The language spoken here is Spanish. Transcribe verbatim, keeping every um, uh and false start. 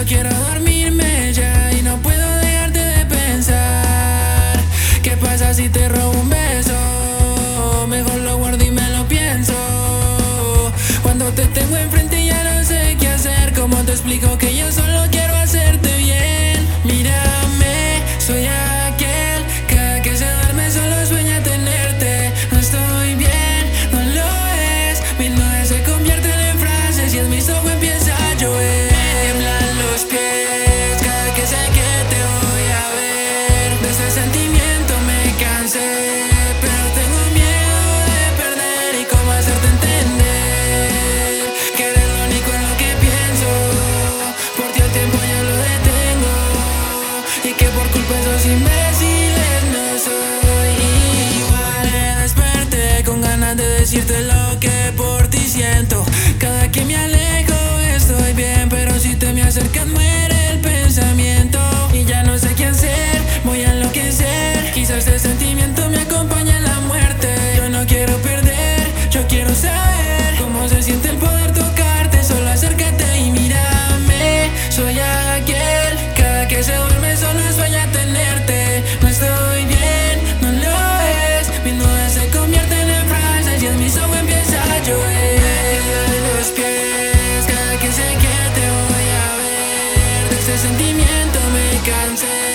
Solo quiero dormirme ya y no puedo dejarte de pensar. ¿Qué pasa si te robo un beso? Mejor lo guardo y me lo pienso. Cuando te tengo enfrente ya no sé qué hacer. ¿Cómo te explico que yo solo quiero hacerte bien? Mírame, soy aquel. Cada que se duerme solo sueña tenerte. No estoy bien, no lo es. Mis noches se convierten en frases y en mis ojos empieza a llover. Me tiemblan los pies cada que sé que te voy a ver. De ese sentimiento me cansé, pero tengo miedo de perder y cómo hacerte entender que eres lo único en lo que pienso. Por ti el tiempo ya lo detengo y que por culpa de esos imbéciles no soy igual. Me desperté con ganas de decirte lo que por ti siento. Cada que me alejo estoy bien, pero si te me acercas muere el pensamiento y ya no sé qué hacer, voy a enloquecer. Quizás este sentimiento me acompaña en la muerte. Yo no quiero perder, yo quiero saber cómo se siente el poder tocarte. Solo acércate y mírame, soy aquel. Cada que se duerme solo sueña tenerte. No estoy bien, no lo es. Mis nubes se convierten en frases y en mis ojos empieza a llover. Los pies cada que sé que te voy a ver. De ese sentimiento me cansé.